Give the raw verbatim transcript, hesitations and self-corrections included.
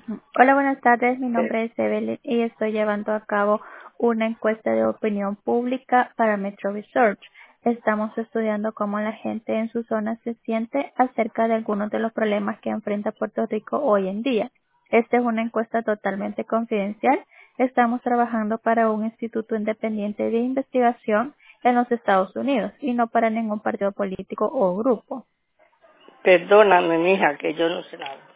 Hola, buenas tardes. Mi nombre es Evelyn y estoy llevando a cabo una encuesta de opinión pública para Metro Research. Estamos estudiando cómo la gente en su zona se siente acerca de algunos de los problemas que enfrenta Puerto Rico hoy en día. Esta es una encuesta totalmente confidencial. Estamos trabajando para un instituto independiente de investigación en los Estados Unidos y no para ningún partido político o grupo. Perdóname, mija, que yo no sé nada.